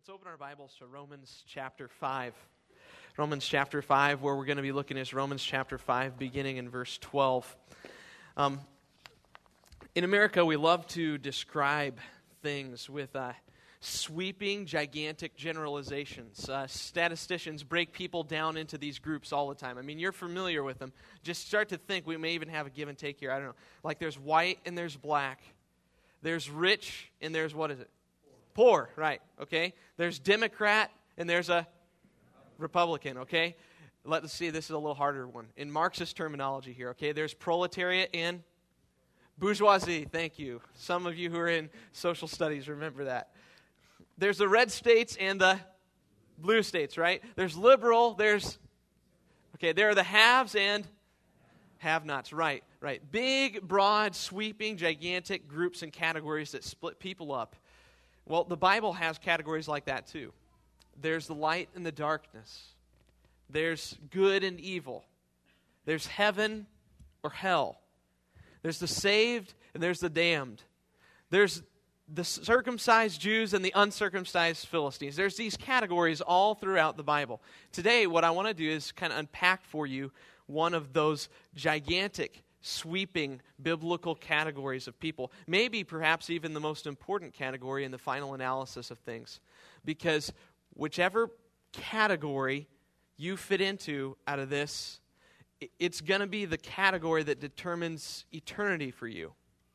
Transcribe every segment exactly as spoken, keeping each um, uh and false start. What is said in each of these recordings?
open our Bibles to Romans chapter five. Romans chapter five, where we're going to be looking is Romans chapter five, beginning in verse twelve. Um, in America, we love to describe things with uh, sweeping, gigantic generalizations. Uh, statisticians break people down into these groups all the time. I mean, you're familiar with them. Just start to think. We may even have a give and take here. I don't know. Like there's white and there's black. There's rich and there's, what is it? Poor, right, okay? There's Democrat and there's a Republican, okay? Let's see, this is a little harder one. In Marxist terminology here, okay? There's proletariat and bourgeoisie, thank you. Some of you who are in social studies remember that. There's the red states and the blue states, right? There's liberal, there's, okay, there are the haves and have-nots, right, right. Big, broad, sweeping, gigantic groups and categories that split people up. Well, the Bible has categories like that too. There's the light and the darkness. There's good and evil. There's heaven or hell. There's the saved and there's the damned. There's the circumcised Jews and the uncircumcised Philistines. There's these categories all throughout the Bible. Today, what I want to do is kind of unpack for you one of those gigantic, sweeping biblical categories of people. Maybe perhaps even the most important category in the final analysis of things. Because whichever category you fit into out of this, it's going to be the category that determines eternity for you.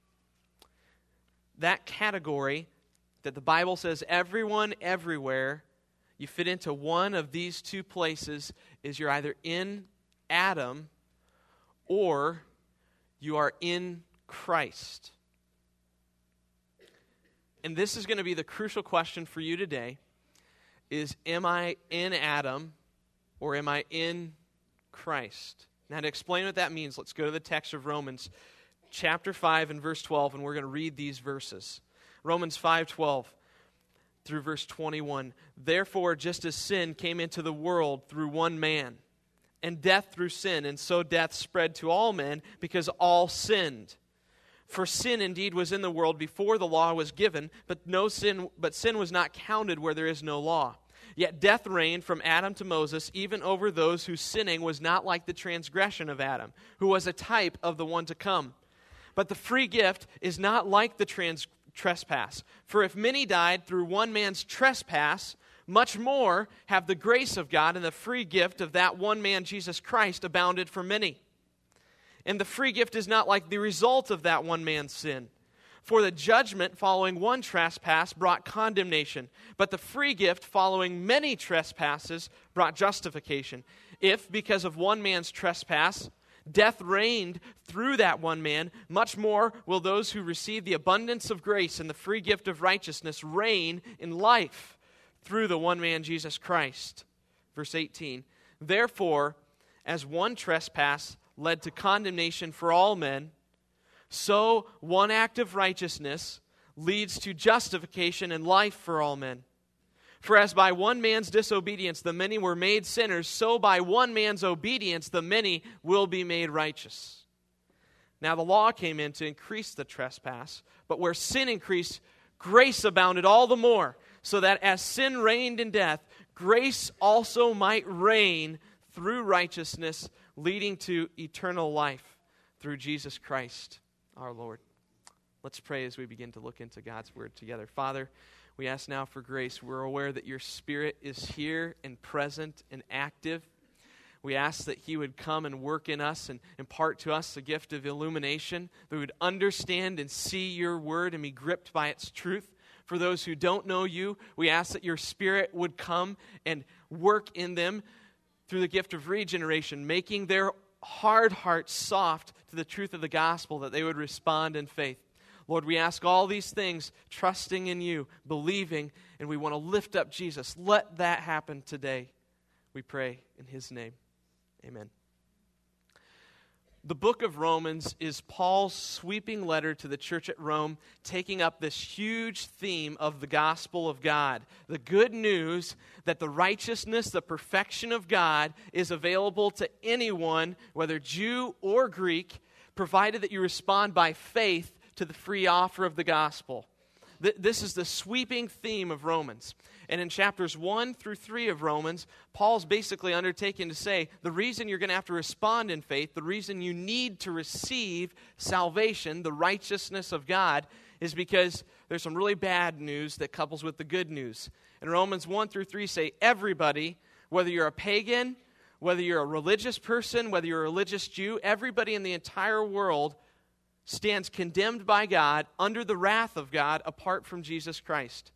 That category that the Bible says everyone, everywhere, you fit into one of these two places, is you're either in Adam or you are in Christ. And this is going to be the crucial question for you today, is am I in Adam or am I in Christ? Now to explain what that means, let's go to the text of Romans chapter five and verse twelve, and we're going to read these verses. Romans five twelve through verse twenty-one. Therefore, just as sin came into the world through one man, and death through sin, and so death spread to all men because all sinned. For sin indeed was in the world before the law was given, but no sin, but sin was not counted where there is no law. Yet death reigned from Adam to Moses, even over those whose sinning was not like the transgression of Adam, who was a type of the one to come. But the free gift is not like the trans- trespass. For if many died through one man's trespass, much more have the grace of God and the free gift of that one man, Jesus Christ, abounded for many. And the free gift is not like the result of that one man's sin. For the judgment following one trespass brought condemnation, but the free gift following many trespasses brought justification. If, because of one man's trespass, death reigned through that one man, much more will those who receive the abundance of grace and the free gift of righteousness reign in life through the one man, Jesus Christ. Verse eighteen, therefore, as one trespass led to condemnation for all men, so one act of righteousness leads to justification and life for all men. For as by one man's disobedience the many were made sinners, so by one man's obedience the many will be made righteous. Now the law came in to increase the trespass, but where sin increased, grace abounded all the more, so that as sin reigned in death, grace also might reign through righteousness, leading to eternal life through Jesus Christ our Lord. Let's pray as we begin to look into God's Word together. Father, we ask now for grace. We're aware that your Spirit is here and present and active. We ask that He would come and work in us and impart to us the gift of illumination, that we would understand and see your Word and be gripped by its truth. For those who don't know you, we ask that your Spirit would come and work in them through the gift of regeneration, making their hard hearts soft to the truth of the gospel, that they would respond in faith. Lord, we ask all these things, trusting in you, believing, and we want to lift up Jesus. Let that happen today, we pray in his name. Amen. The book of Romans is Paul's sweeping letter to the church at Rome, taking up this huge theme of the gospel of God. The good news that the righteousness, the perfection of God is available to anyone, whether Jew or Greek, provided that you respond by faith to the free offer of the gospel. Th- this is the sweeping theme of Romans. And in chapters one through three of Romans, Paul's basically undertaking to say the reason you're going to have to respond in faith, the reason you need to receive salvation, the righteousness of God, is because there's some really bad news that couples with the good news. And Romans one through three say everybody, whether you're a pagan, whether you're a religious person, whether you're a religious Jew, everybody in the entire world stands condemned by God under the wrath of God apart from Jesus Christ.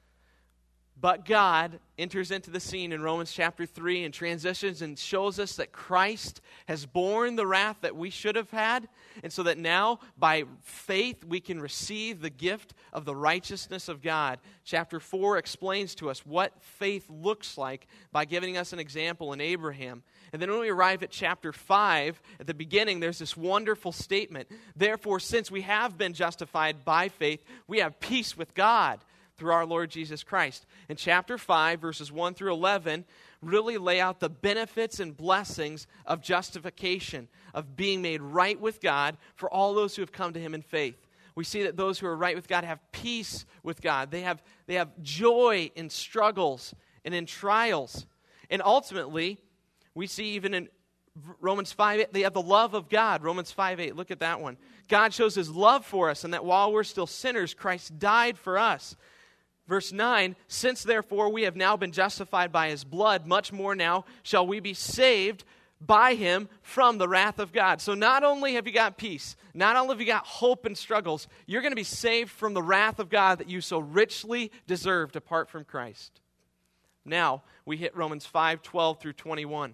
But God enters into the scene in Romans chapter three and transitions and shows us that Christ has borne the wrath that we should have had, and so that now, by faith, we can receive the gift of the righteousness of God. Chapter four explains to us what faith looks like by giving us an example in Abraham. And then when we arrive at chapter five, at the beginning, there's this wonderful statement. Therefore, since we have been justified by faith, we have peace with God through our Lord Jesus Christ. In chapter five, verses one through eleven, really lay out the benefits and blessings of justification, of being made right with God for all those who have come to Him in faith. We see that those who are right with God have peace with God. They have, they have joy in struggles and in trials. And ultimately, we see even in Romans five eight, they have the love of God. Romans five eight, look at that one. God shows His love for us, and that while we're still sinners, Christ died for us. Verse nine, since therefore we have now been justified by His blood, much more now shall we be saved by Him from the wrath of God. So not only have you got peace, not only have you got hope in struggles, you're going to be saved from the wrath of God that you so richly deserved apart from Christ. Now, we hit Romans five twelve through twenty-one.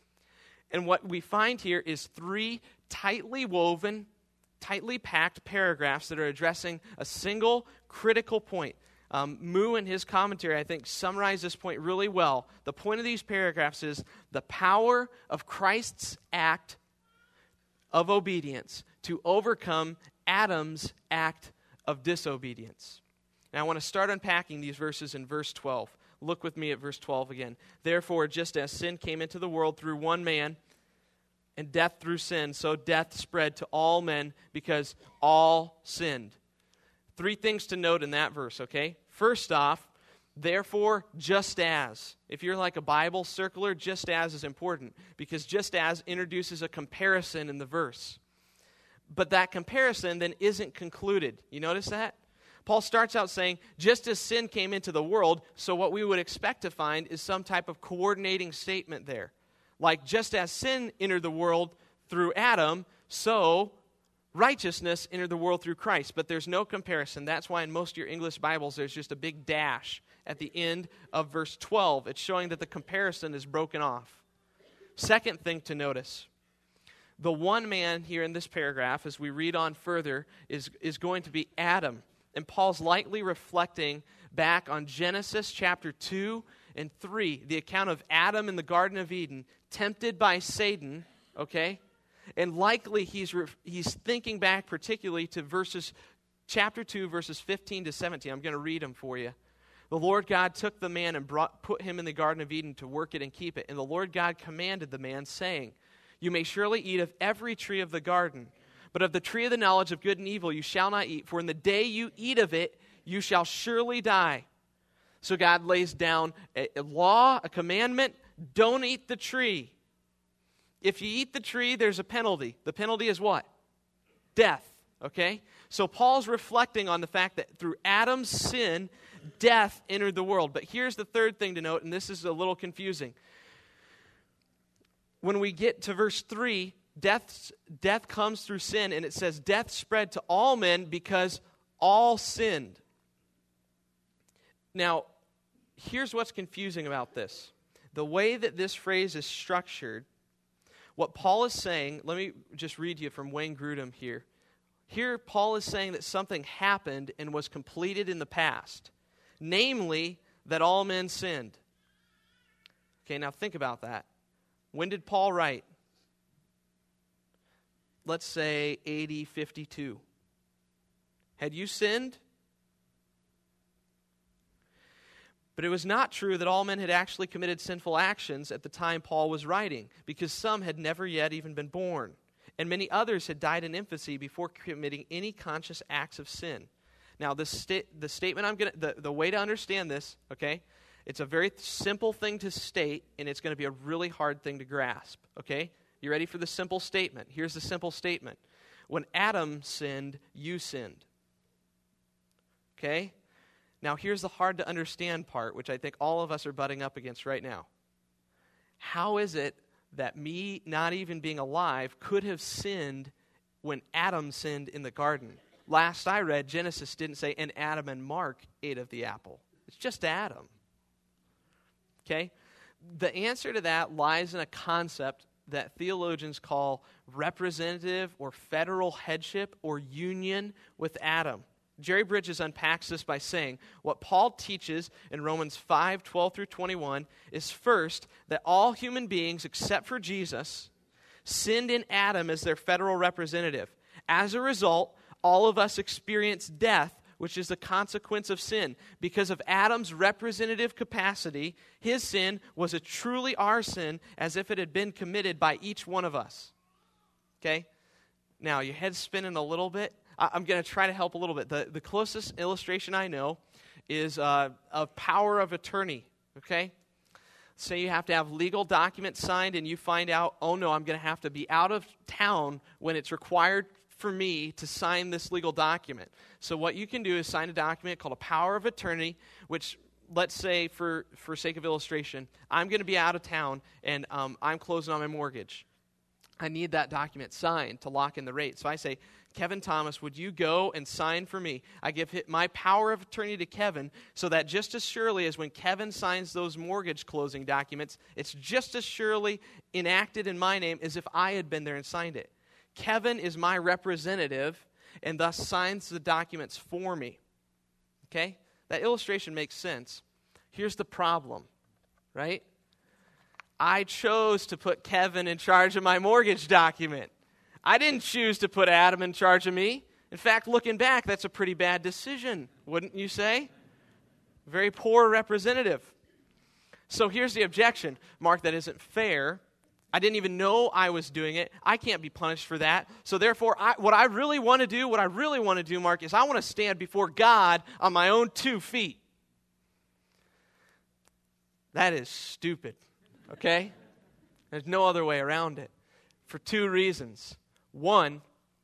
And what we find here is three tightly woven, tightly packed paragraphs that are addressing a single critical point. Um, Moo, in his commentary, I think, summarized this point really well. The point of these paragraphs is the power of Christ's act of obedience to overcome Adam's act of disobedience. Now, I want to start unpacking these verses in verse twelve. Look with me at verse twelve again. Therefore, just as sin came into the world through one man, and death through sin, so death spread to all men because all sinned. Three things to note in that verse, okay? First off, therefore, just as. If you're like a Bible circler, just as is important because just as introduces a comparison in the verse. But that comparison then isn't concluded. You notice that? Paul starts out saying, just as sin came into the world, so what we would expect to find is some type of coordinating statement there. Like, just as sin entered the world through Adam, so righteousness entered the world through Christ. But there's no comparison. That's why in most of your English Bibles, there's just a big dash at the end of verse twelve. It's showing that the comparison is broken off. Second thing to notice, the one man here in this paragraph, as we read on further, is, is going to be Adam. And Paul's likely reflecting back on Genesis chapter two and three, the account of Adam in the Garden of Eden, tempted by Satan, okay? And likely he's re- he's thinking back particularly to verses, chapter two, verses fifteen to seventeen. I'm going to read them for you. The Lord God took the man and brought, put him in the Garden of Eden to work it and keep it. And the Lord God commanded the man, saying, you may surely eat of every tree of the garden, but of the tree of the knowledge of good and evil you shall not eat, for in the day you eat of it, you shall surely die. So God lays down a, a law, a commandment, don't eat the tree. If you eat the tree, there's a penalty. The penalty is what? Death, okay? So Paul's reflecting on the fact that through Adam's sin, death entered the world. But here's the third thing to note, and this is a little confusing. When we get to verse three, death, death comes through sin, and it says death spread to all men because all sinned. Now, here's what's confusing about this. The way that this phrase is structured, what Paul is saying, let me just read you from Wayne Grudem here. Here, Paul is saying that something happened and was completed in the past, namely, that all men sinned. Okay, now think about that. When did Paul write? Let's say A D fifty-two. Had you sinned? But it was not true that all men had actually committed sinful actions at the time Paul was writing, because some had never yet even been born, and many others had died in infancy before committing any conscious acts of sin. Now, the, sta- the statement I'm going to, the, the way to understand this, okay, it's a very simple thing to state, and it's going to be a really hard thing to grasp, okay? You ready for the simple statement? Here's the simple statement. When Adam sinned, you sinned. Okay? Now, here's the hard to understand part, which I think all of us are butting up against right now. How is it that me not even being alive could have sinned when Adam sinned in the garden? Last I read, Genesis didn't say, and Adam and Mark ate of the apple. It's just Adam. Okay? The answer to that lies in a concept that theologians call representative or federal headship or union with Adam. Jerry Bridges unpacks this by saying, what Paul teaches in Romans five, twelve through twenty-one is first, that all human beings, except for Jesus, sinned in Adam as their federal representative. As a result, all of us experience death, which is the consequence of sin. Because of Adam's representative capacity, his sin was a truly our sin, as if it had been committed by each one of us. Okay? Now, your head's spinning a little bit. I'm going to try to help a little bit. The, the closest illustration I know is uh, a power of attorney, okay? Say you have to have legal documents signed and you find out, oh no, I'm going to have to be out of town when it's required for me to sign this legal document. So what you can do is sign a document called a power of attorney, which, let's say for, for sake of illustration, I'm going to be out of town and um, I'm closing on my mortgage. I need that document signed to lock in the rate. So I say, Kevin Thomas, would you go and sign for me? I give my power of attorney to Kevin so that just as surely as when Kevin signs those mortgage closing documents, it's just as surely enacted in my name as if I had been there and signed it. Kevin is my representative and thus signs the documents for me. Okay? That illustration makes sense. Here's the problem, right? I chose to put Kevin in charge of my mortgage document. I didn't choose to put Adam in charge of me. In fact, looking back, that's a pretty bad decision, wouldn't you say? Very poor representative. So here's the objection. Mark, that isn't fair. I didn't even know I was doing it. I can't be punished for that. So therefore, I, what I really want to do, what I really want to do, Mark, is I want to stand before God on my own two feet. That is stupid. Okay? There's no other way around it. For two reasons. One,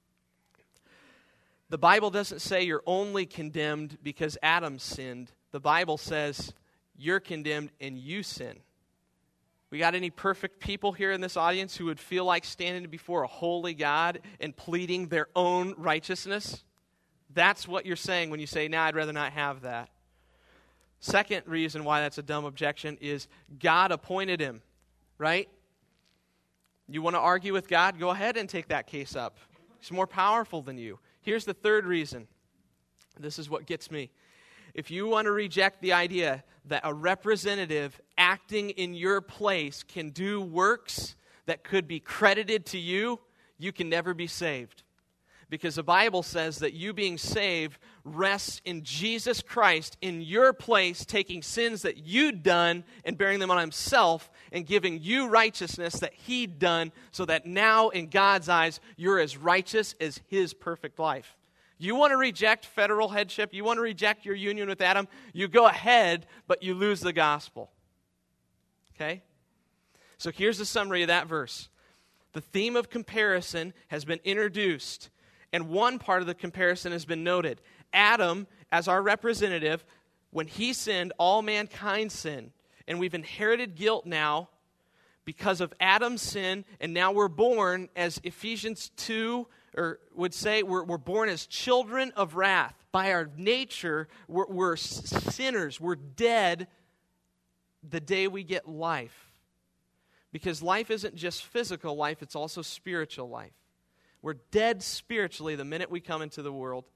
the Bible doesn't say you're only condemned because Adam sinned. The Bible says you're condemned and you sin. We got any perfect people here in this audience who would feel like standing before a holy God and pleading their own righteousness? That's what you're saying when you say, nah, I'd rather not have that. Second reason why that's a dumb objection is God appointed him, right? You want to argue with God? Go ahead and take that case up. He's more powerful than you. Here's the third reason. This is what gets me. If you want to reject the idea that a representative acting in your place can do works that could be credited to you, you can never be saved. Because the Bible says that you being saved rests in Jesus Christ in your place, taking sins that you'd done and bearing them on himself and giving you righteousness that he'd done so that now in God's eyes you're as righteous as his perfect life. You want to reject federal headship, you want to reject your union with Adam, you go ahead, but you lose the gospel. Okay? So here's the summary of that verse. The theme of comparison has been introduced. And one part of the comparison has been noted. Adam, as our representative, when he sinned, all mankind sinned. And we've inherited guilt now because of Adam's sin, and now we're born, as Ephesians two or would say, we're, we're born as children of wrath. By our nature, we're, we're sinners. We're dead the day we get life. Because life isn't just physical life, it's also spiritual life. We're dead spiritually the minute we come into the world,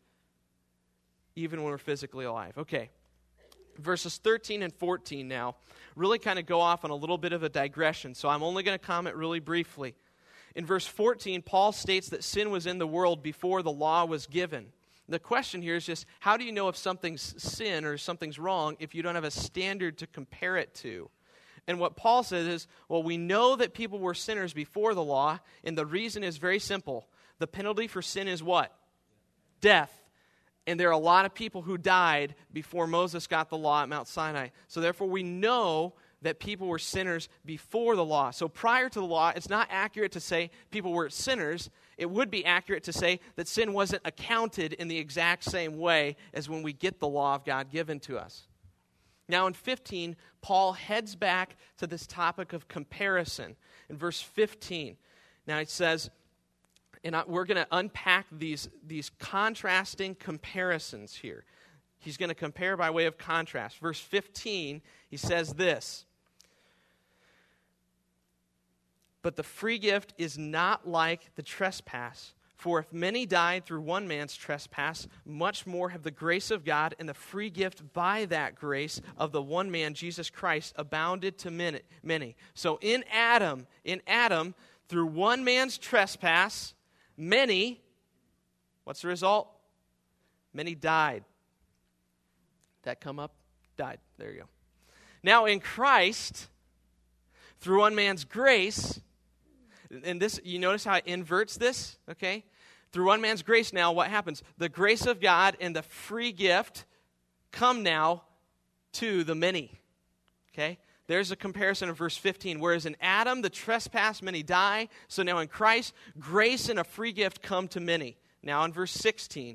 even when we're physically alive. Okay, verses thirteen and fourteen now really kind of go off on a little bit of a digression, so I'm only going to comment really briefly. In verse fourteen, Paul states that sin was in the world before the law was given. The question here is just, how do you know if something's sin or something's wrong if you don't have a standard to compare it to? And what Paul says is, well, we know that people were sinners before the law, and the reason is very simple. The penalty for sin is what? Death. And there are a lot of people who died before Moses got the law at Mount Sinai. So therefore we know that people were sinners before the law. So prior to the law, it's not accurate to say people were sinners. It would be accurate to say that sin wasn't accounted in the exact same way as when we get the law of God given to us. Now in fifteen, Paul heads back to this topic of comparison. In verse fifteen, now it says, and I, we're going to unpack these, these contrasting comparisons here. He's going to compare by way of contrast. Verse fifteen, he says this, "But the free gift is not like the trespass. For if many died through one man's trespass, much more have the grace of God and the free gift by that grace of the one man, Jesus Christ, abounded to many." So in Adam, in Adam, through one man's trespass, many, what's the result? Many died. That come up? Died. There you go. Now in Christ, through one man's grace, and this, you notice how it inverts this, okay? Through one man's grace now, what happens? The grace of God and the free gift come now to the many, okay? There's a comparison of verse fifteen. Whereas in Adam, the trespass, many die. So now in Christ, grace and a free gift come to many. Now in verse sixteen.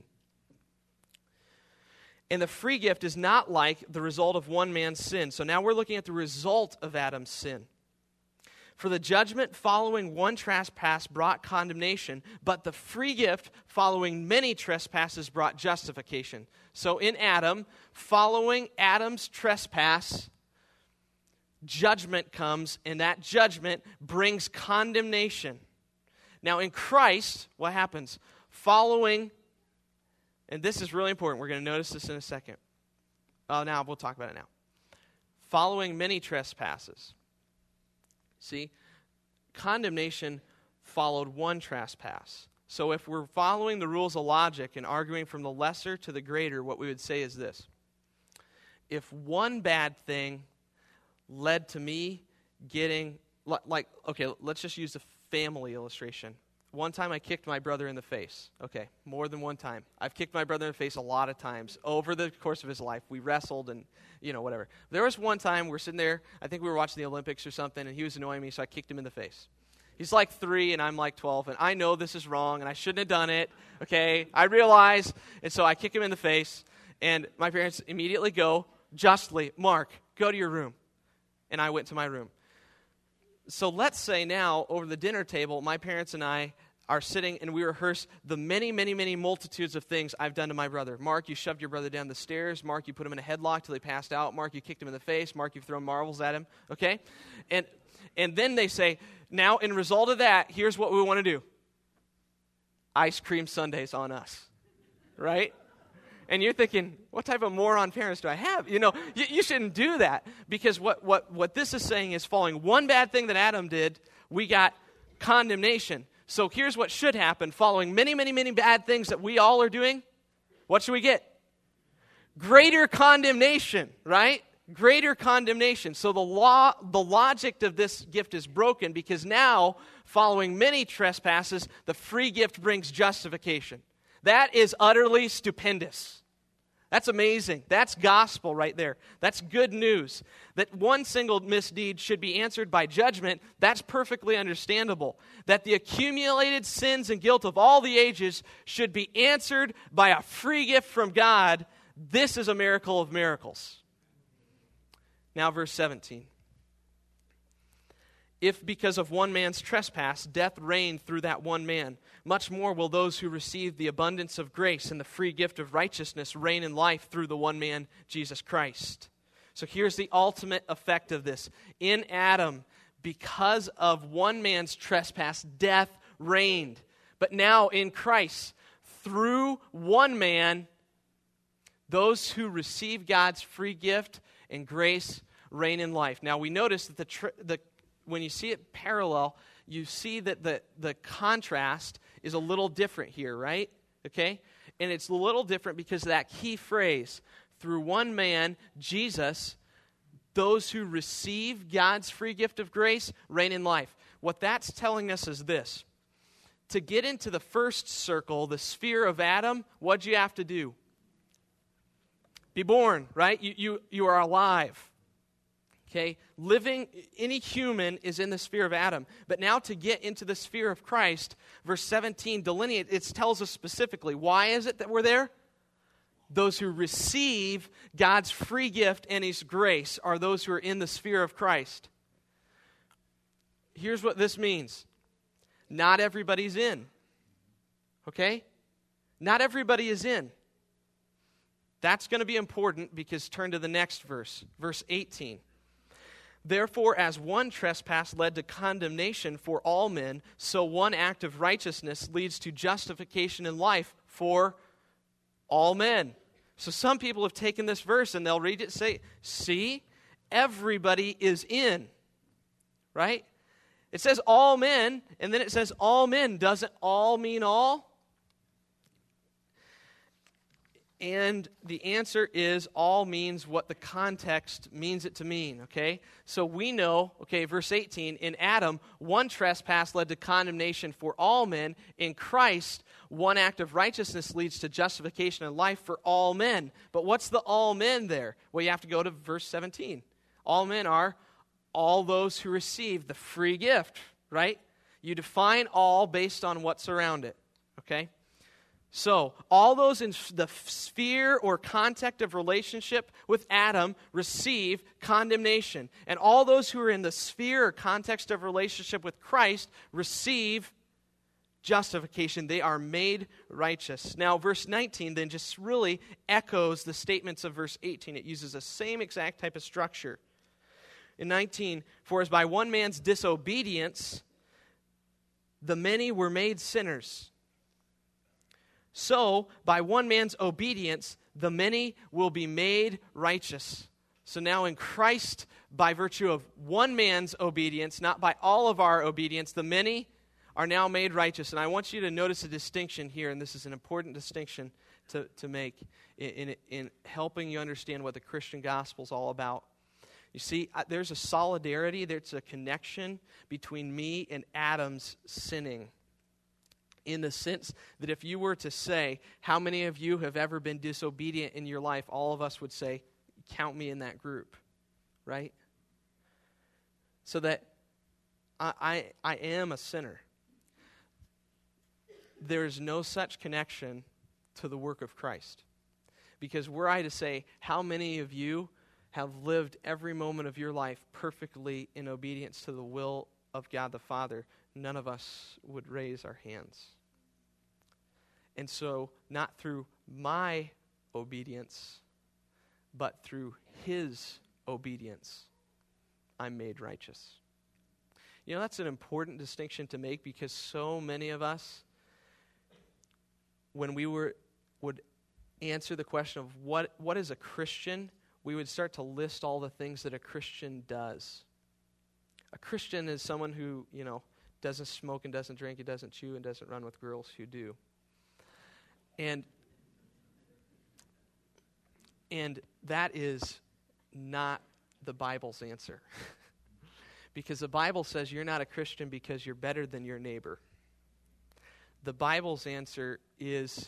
"And the free gift is not like the result of one man's sin." So now we're looking at the result of Adam's sin. "For the judgment following one trespass brought condemnation, but the free gift following many trespasses brought justification." So in Adam, following Adam's trespass, judgment comes, and that judgment brings condemnation. Now in Christ, what happens? Following, and this is really important, we're going to notice this in a second. Oh, now we'll talk about it now. Following many trespasses. See, condemnation followed one trespass. So if we're following the rules of logic and arguing from the lesser to the greater, what we would say is this. If one bad thing led to me getting, like, okay, let's just use a family illustration. One time I kicked my brother in the face. Okay, more than one time. I've kicked my brother in the face a lot of times over the course of his life. We wrestled and, you know, whatever. There was one time we're sitting there, I think we were watching the Olympics or something, and he was annoying me, so I kicked him in the face. He's like three, and I'm like twelve, and I know this is wrong, and I shouldn't have done it, okay? I realize, and so I kick him in the face, and my parents immediately go, justly, "Mark, go to your room." And I went to my room. So let's say now, over the dinner table, my parents and I are sitting and we rehearse the many, many, many multitudes of things I've done to my brother. Mark, you shoved your brother down the stairs. Mark, you put him in a headlock till he passed out. Mark, you kicked him in the face. Mark, you've thrown marbles at him. Okay? And and then they say, now, in result of that, here's what we want to do. Ice cream sundaes on us. Right? And you're thinking, what type of moron parents do I have? You know, you, you shouldn't do that. Because what, what, what this is saying is following one bad thing that Adam did, we got condemnation. So here's what should happen. Following many, many, many bad things that we all are doing, what should we get? Greater condemnation, right? Greater condemnation. So the law, the logic of this gift is broken because now, following many trespasses, the free gift brings justification. That is utterly stupendous. That's amazing. That's gospel right there. That's good news. That one single misdeed should be answered by judgment, that's perfectly understandable. That the accumulated sins and guilt of all the ages should be answered by a free gift from God, this is a miracle of miracles. Now verse seventeen. If because of one man's trespass death reigned through that one man, much more will those who receive the abundance of grace and the free gift of righteousness reign in life through the one man, Jesus Christ. So here's the ultimate effect of this. In Adam, because of one man's trespass, death reigned. But now in Christ, through one man, those who receive God's free gift and grace reign in life. Now we notice that the tr- the when you see it parallel, you see that the, the contrast is a little different here, right? Okay? And it's a little different because of that key phrase, through one man, Jesus, those who receive God's free gift of grace reign in life. What that's telling us is this. To get into the first circle, the sphere of Adam, what'd you have to do? Be born, right? You, you, you are alive. Okay? Living, any human is in the sphere of Adam. But now to get into the sphere of Christ, verse seventeen delineates, it tells us specifically, why is it that we're there? Those who receive God's free gift and His grace are those who are in the sphere of Christ. Here's what this means. Not everybody's in. Okay? Not everybody is in. That's going to be important because turn to the next verse, verse eighteen. Therefore, as one trespass led to condemnation for all men, so one act of righteousness leads to justification in life for all men. So some people have taken this verse and they'll read it and say, see, everybody is in, right? It says all men, and then it says all men. Doesn't all mean all? And the answer is all means what the context means it to mean, okay? So we know, okay, verse eighteen, in Adam, one trespass led to condemnation for all men. In Christ, one act of righteousness leads to justification in life for all men. But what's the all men there? Well, you have to go to verse seventeen. All men are all those who receive the free gift, right? You define all based on what's around it, okay? So, all those in the sphere or context of relationship with Adam receive condemnation. And all those who are in the sphere or context of relationship with Christ receive justification. They are made righteous. Now, verse nineteen then just really echoes the statements of verse eighteen. It uses the same exact type of structure. In nineteen, for as by one man's disobedience, the many were made sinners, so, by one man's obedience, the many will be made righteous. So now in Christ, by virtue of one man's obedience, not by all of our obedience, the many are now made righteous. And I want you to notice a distinction here, and this is an important distinction to, to make in, in, in helping you understand what the Christian gospel is all about. You see, there's a solidarity, there's a connection between me and Adam's sinning. In the sense that if you were to say, how many of you have ever been disobedient in your life, all of us would say, count me in that group, right? So that I, I, I am a sinner. There's no such connection to the work of Christ. Because were I to say, how many of you have lived every moment of your life perfectly in obedience to the will of God the Father, none of us would raise our hands. And so, not through my obedience, but through His obedience, I'm made righteous. You know, that's an important distinction to make because so many of us, when we were would answer the question of what what is a Christian, we would start to list all the things that a Christian does. A Christian is someone who, you know, doesn't smoke and doesn't drink and doesn't chew and doesn't run with girls who do. And and that is not the Bible's answer. Because the Bible says you're not a Christian because you're better than your neighbor. The Bible's answer is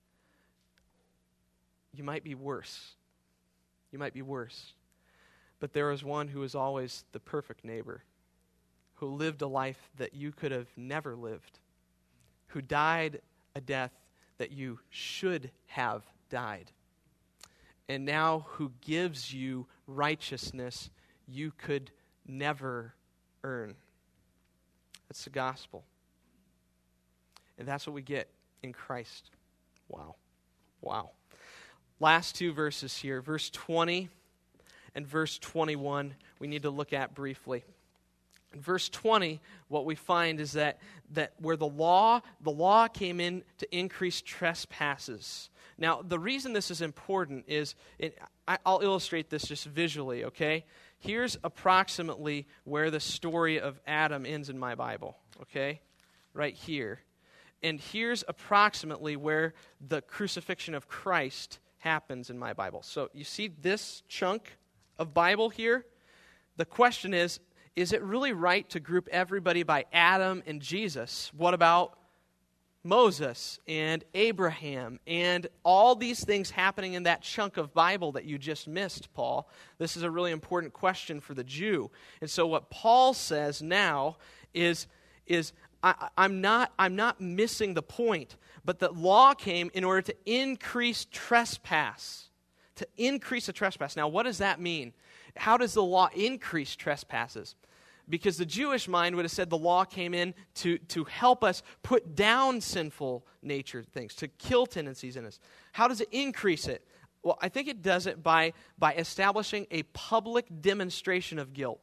you might be worse. You might be worse. But there is one who is always the perfect neighbor, who lived a life that you could have never lived, who died a death that you should have died, and now who gives you righteousness you could never earn. That's the gospel. And that's what we get in Christ. Wow. Wow. Last two verses here, verse twenty and verse twenty-one, we need to look at briefly. In verse twenty, what we find is that, that where the law, the law came in to increase trespasses. Now, the reason this is important is, it, I, I'll illustrate this just visually, okay? Here's approximately where the story of Adam ends in my Bible, okay? Right here. And here's approximately where the crucifixion of Christ happens in my Bible. So you see this chunk of Bible here? The question is, is it really right to group everybody by Adam and Jesus? What about Moses and Abraham and all these things happening in that chunk of Bible that you just missed, Paul. This is a really important question for the Jew. And so what Paul says now is, is I, I'm not, I'm not missing the point, but the law came in order to increase trespass, to increase a trespass. Now, what does that mean? How does the law increase trespasses? Because the Jewish mind would have said the law came in to, to help us put down sinful nature things, to kill tendencies in us. How does it increase it? Well, I think it does it by, by establishing a public demonstration of guilt.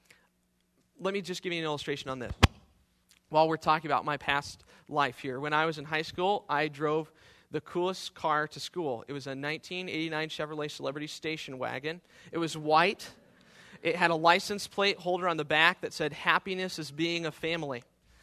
Let me just give you an illustration on this. While we're talking about my past life here, when I was in high school, I drove the coolest car to school. It was a nineteen eighty-nine Chevrolet Celebrity station wagon. It was white. It had a license plate holder on the back that said, "Happiness is being a family,"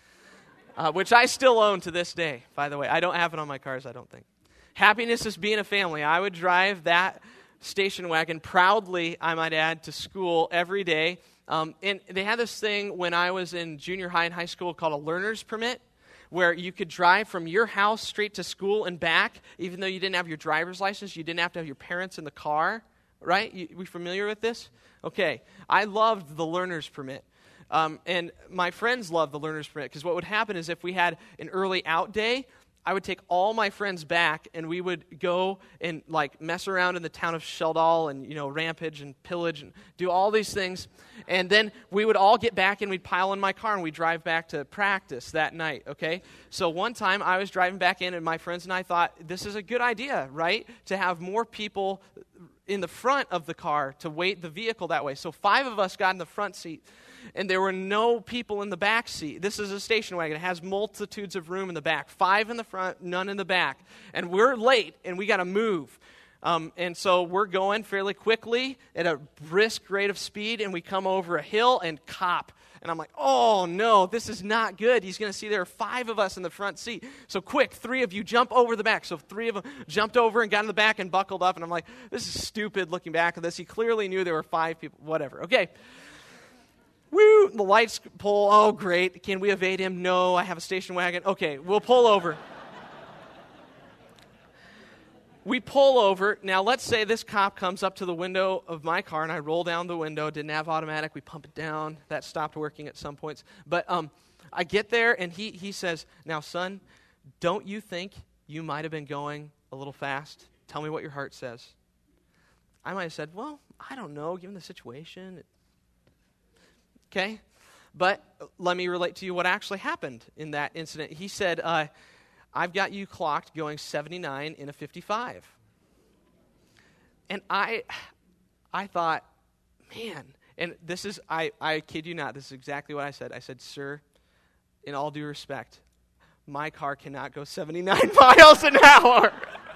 uh, which I still own to this day, by the way. I don't have it on my cars, I don't think. Happiness is being a family. I would drive that station wagon proudly, I might add, to school every day. Um, and they had this thing when I was in junior high and high school called a learner's permit, where you could drive from your house straight to school and back, even though you didn't have your driver's license. You didn't have to have your parents in the car, right? You, we familiar with this? Okay. I loved the learner's permit. Um, and my friends loved the learner's permit, because what would happen is if we had an early out day, I would take all my friends back, and we would go and like mess around in the town of Sheldal and, you know, rampage and pillage and do all these things. And then we would all get back and we'd pile in my car and we'd drive back to practice that night, okay? So one time I was driving back in and my friends and I thought, this is a good idea, right? To have more people in the front of the car to weight the vehicle that way. So five of us got in the front seat. And there were no people in the back seat. This is a station wagon. It has multitudes of room in the back. Five in the front, none in the back. And we're late, and we got to move. Um, and so we're going fairly quickly at a brisk rate of speed, and we come over a hill and cop. And I'm like, oh, no, this is not good. He's going to see there are five of us in the front seat. So quick, three of you jump over the back. So three of them jumped over and got in the back and buckled up. And I'm like, this is stupid looking back at this. He clearly knew there were five people. Whatever. Okay. Woo, the lights pull. Oh, great. Can we evade him? No, I have a station wagon. Okay, we'll pull over. We pull over. Now, let's say this cop comes up to the window of my car, and I roll down the window. Didn't have automatic. We pump it down. That stopped working at some points. But um, I get there, and he, he says, now, son, don't you think you might have been going a little fast? Tell me what your heart says. I might have said, well, I don't know, given the situation. Okay, but let me relate to you what actually happened in that incident. He said, uh, I've got you clocked going seventy-nine in a fifty-five. And I I thought, man, and this is, I, I kid you not, this is exactly what I said. I said, sir, in all due respect, my car cannot go seventy-nine miles an hour.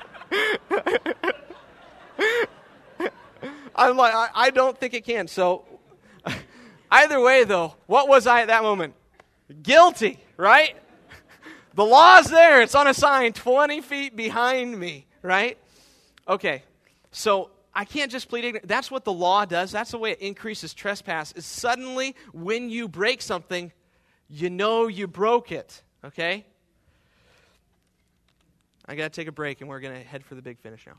I'm like, I, I don't think it can, so... Either way, though, what was I at that moment? Guilty, right? The law's there. It's on a sign twenty feet behind me, right? Okay, so I can't just plead ignorance. That's what the law does. That's the way it increases trespass, is suddenly when you break something, you know you broke it, okay? I got to take a break, and we're going to head for the big finish now.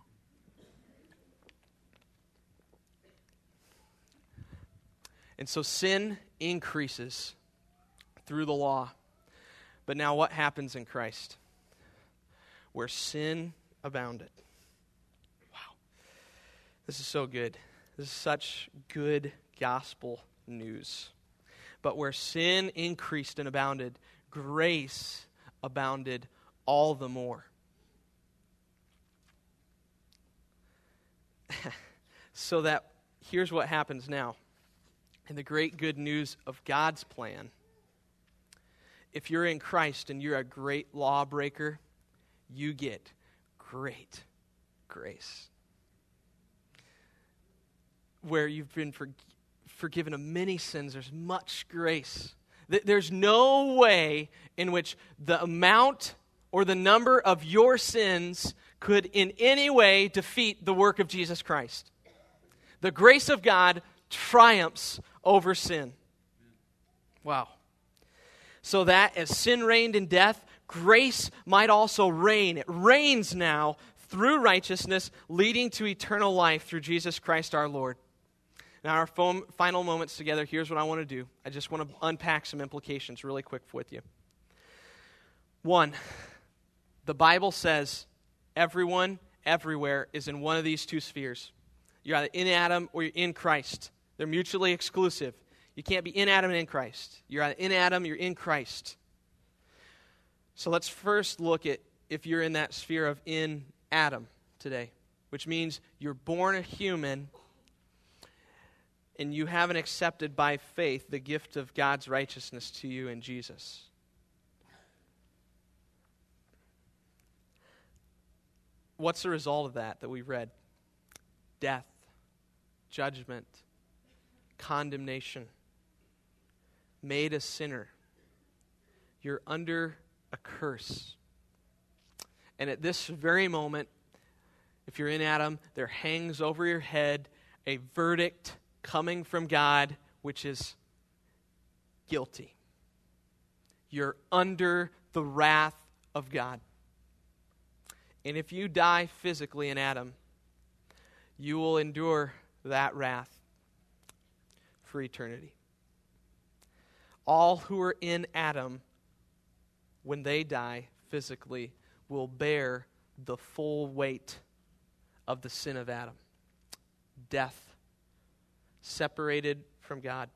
And so sin increases through the law. But now what happens in Christ? Where sin abounded. Wow. This is so good. This is such good gospel news. But where sin increased and abounded, grace abounded all the more. So that here's what happens now. And the great good news of God's plan, if you're in Christ and you're a great lawbreaker, you get great grace. Where you've been for, forgiven of many sins, there's much grace. There's no way in which the amount or the number of your sins could in any way defeat the work of Jesus Christ. The grace of God triumphs over sin. Wow. So that as sin reigned in death, grace might also reign. It reigns now through righteousness, leading to eternal life through Jesus Christ our Lord. Now, our foam, final moments together, here's what I want to do. I just want to unpack some implications really quick with you. One, the Bible says everyone, everywhere is in one of these two spheres. You're either in Adam or you're in Christ. They're mutually exclusive. You can't be in Adam and in Christ. You're either in Adam, you're in Christ. So let's first look at if you're in that sphere of in Adam today, which means you're born a human and you haven't accepted by faith the gift of God's righteousness to you in Jesus. What's the result of that that we read? Death, judgment, condemnation, made a sinner. You're under a curse. And at this very moment, if you're in Adam, there hangs over your head a verdict coming from God, which is guilty. You're under the wrath of God. And if you die physically in Adam, you will endure that wrath for eternity. All who are in Adam, when they die physically, will bear the full weight of the sin of Adam. Death. Separated from God.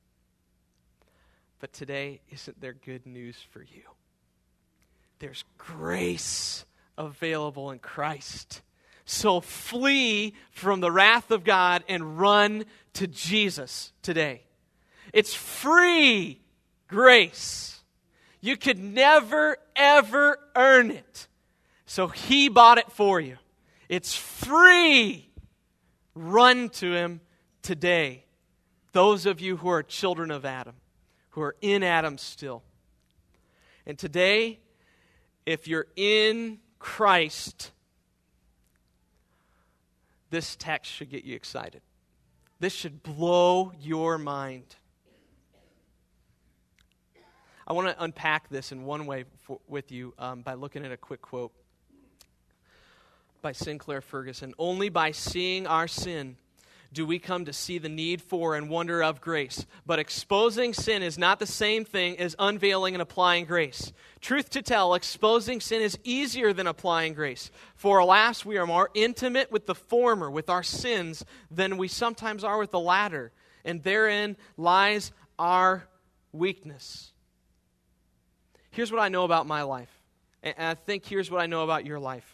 But today, isn't there good news for you? There's grace available in Christ. So flee from the wrath of God and run to Jesus today. It's free grace. You could never, ever earn it. So He bought it for you. It's free. Run to Him today. Those of you who are children of Adam, who are in Adam still. And today, if you're in Christ, this text should get you excited. This should blow your mind. I want to unpack this in one way for, with you um, by looking at a quick quote by Sinclair Ferguson. Only by seeing our sin do we come to see the need for and wonder of grace. But exposing sin is not the same thing as unveiling and applying grace. Truth to tell, exposing sin is easier than applying grace. For alas, we are more intimate with the former, with our sins, than we sometimes are with the latter. And therein lies our weakness. Here's what I know about my life. And I think here's what I know about your life.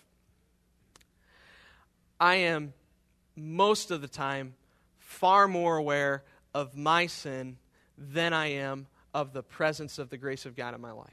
I am most of the time far more aware of my sin than I am of the presence of the grace of God in my life.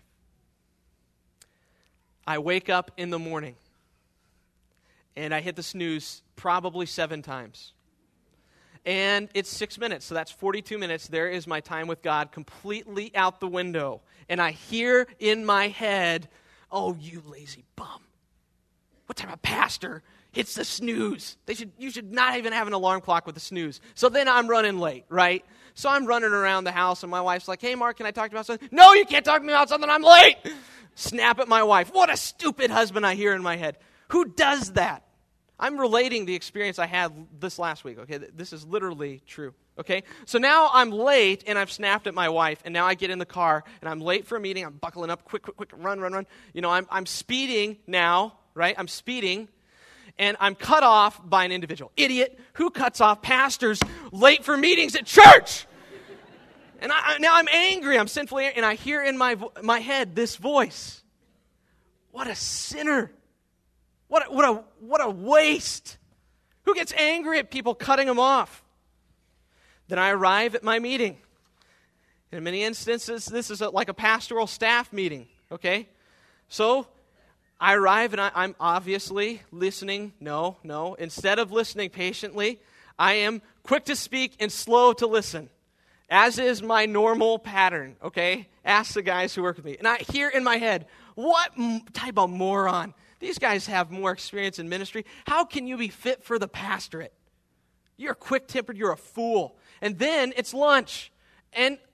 I wake up in the morning and I hit the snooze probably seven times. And it's six minutes, so that's forty-two minutes. There is my time with God completely out the window. And I hear in my head, oh, you lazy bum. What type of pastor hits the snooze? They should. You should not even have an alarm clock with a snooze. So then I'm running late, right? So I'm running around the house, and my wife's like, hey, Mark, can I talk to you about something? No, you can't talk to me about something. I'm late. Snap at my wife. What a stupid husband I hear in my head. Who does that? I'm relating the experience I had this last week, okay? This is literally true, okay? So now I'm late, and I've snapped at my wife, and now I get in the car, and I'm late for a meeting. I'm buckling up, quick, quick, quick, run, run, run. You know, I'm, I'm speeding now, right? I'm speeding, and I'm cut off by an individual. Idiot. Who cuts off pastors late for meetings at church? And I, now I'm angry. I'm sinfully angry, and I hear in my vo- my head this voice. What a sinner. What a, what a what a waste. Who gets angry at people cutting them off? Then I arrive at my meeting. In many instances, this is a, like a pastoral staff meeting, okay? So I arrive and I, I'm obviously listening. No, no. Instead of listening patiently, I am quick to speak and slow to listen, as is my normal pattern, okay? Ask the guys who work with me. And I hear in my head, what type of moron? These guys have more experience in ministry. How can you be fit for the pastorate? You're quick-tempered. You're a fool. And then it's lunch. And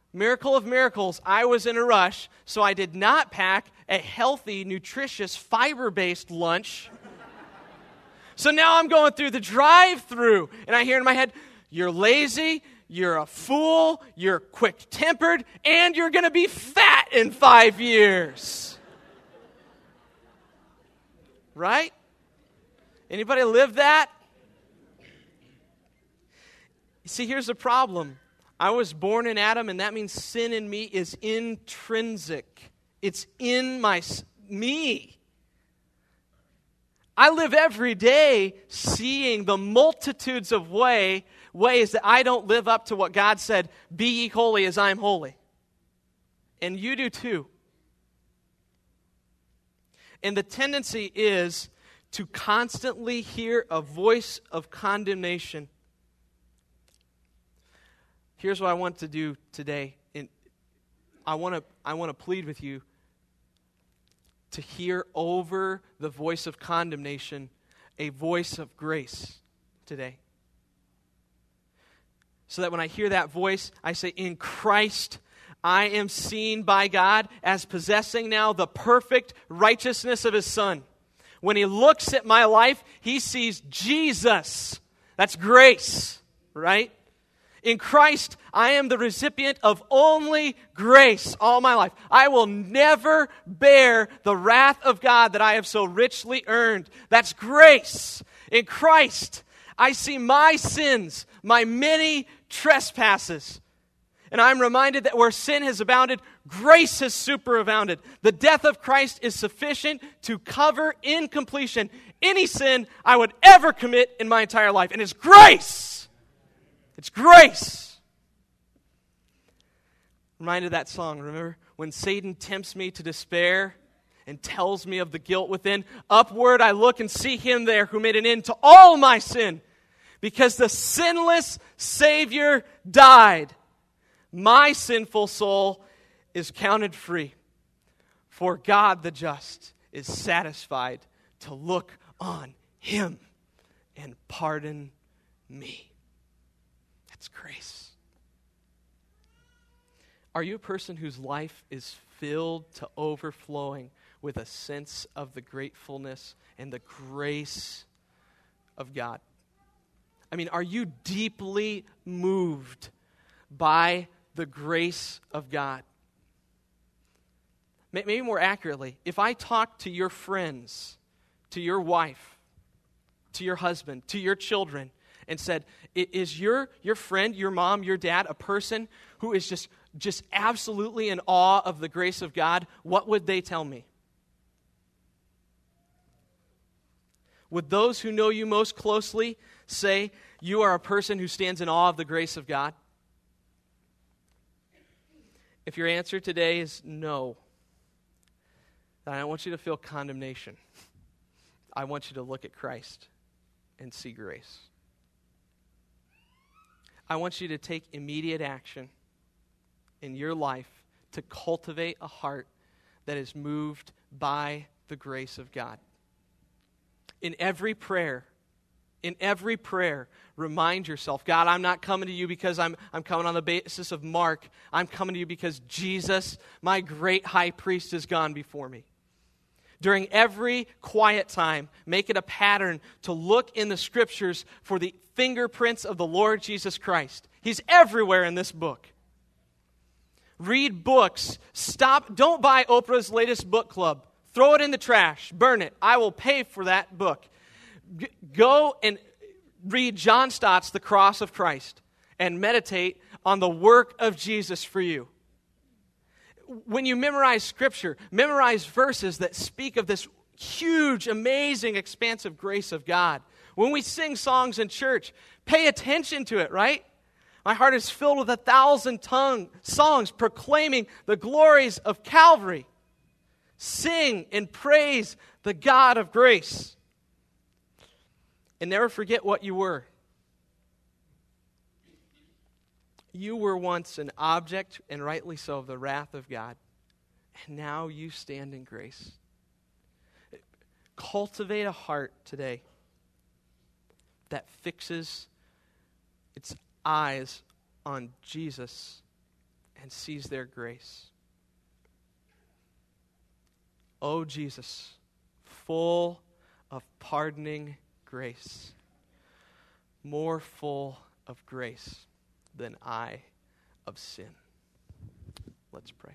Miracle of miracles, I was in a rush, so I did not pack a healthy, nutritious, fiber-based lunch. So now I'm going through the drive-thru, and I hear in my head, you're lazy, you're a fool, you're quick-tempered, and you're going to be fat in five years. Right? Anybody live that? See, here's the problem. I was born in Adam, and that means sin in me is intrinsic. It's in my me. I live every day seeing the multitudes of way, ways that I don't live up to what God said, be ye holy as I am holy. And you do too. And the tendency is to constantly hear a voice of condemnation. Here's what I want to do today. And I want to I want to plead with you to hear over the voice of condemnation a voice of grace today. So that when I hear that voice, I say, in Christ, I am seen by God as possessing now the perfect righteousness of His Son. When He looks at my life, He sees Jesus. That's grace, right? In Christ, I am the recipient of only grace all my life. I will never bear the wrath of God that I have so richly earned. That's grace. In Christ, I see my sins, my many trespasses. And I'm reminded that where sin has abounded, grace has superabounded. The death of Christ is sufficient to cover in completion any sin I would ever commit in my entire life. And it's grace. It's grace. Reminded of that song, remember? When Satan tempts me to despair and tells me of the guilt within, upward I look and see Him there who made an end to all my sin. Because the sinless Savior died, my sinful soul is counted free. For God the just is satisfied to look on Him and pardon me. That's grace. Are you a person whose life is filled to overflowing with a sense of the gratefulness and the grace of God? I mean, are you deeply moved by the grace of God? Maybe more accurately, if I talk to your friends, to your wife, to your husband, to your children, and said, is your, your friend, your mom, your dad, a person who is just, just absolutely in awe of the grace of God, what would they tell me? Would those who know you most closely say you are a person who stands in awe of the grace of God? If your answer today is no, then I don't want you to feel condemnation. I want you to look at Christ and see grace. I want you to take immediate action in your life to cultivate a heart that is moved by the grace of God. In every prayer, in every prayer, remind yourself, God, I'm not coming to you because I'm, I'm coming on the basis of Mark. I'm coming to you because Jesus, my great high priest, has gone before me. During every quiet time, make it a pattern to look in the Scriptures for the fingerprints of the Lord Jesus Christ. He's everywhere in this book. Read books. Stop. Don't buy Oprah's latest book club. Throw it in the trash. Burn it. I will pay for that book. G- go and read John Stott's The Cross of Christ and meditate on the work of Jesus for you. When you memorize Scripture, memorize verses that speak of this huge, amazing, expansive grace of God. When we sing songs in church, pay attention to it, right? My heart is filled with a thousand tongue songs proclaiming the glories of Calvary. Sing and praise the God of grace. And never forget what you were. You were once an object, and rightly so, of the wrath of God. And now you stand in grace. Cultivate a heart today that fixes its eyes on Jesus and sees their grace. Oh, Jesus, full of pardoning grace, more full of grace than I of sin. Let's pray.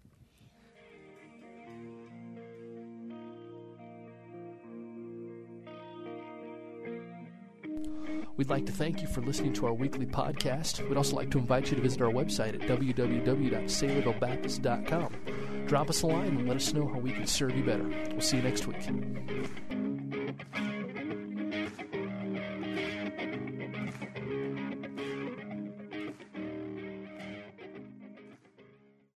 We'd like to thank you for listening to our weekly podcast. We'd also like to invite you to visit our website at w w w dot saylorville baptist dot com. Drop us a line and let us know how we can serve you better. We'll see you next week.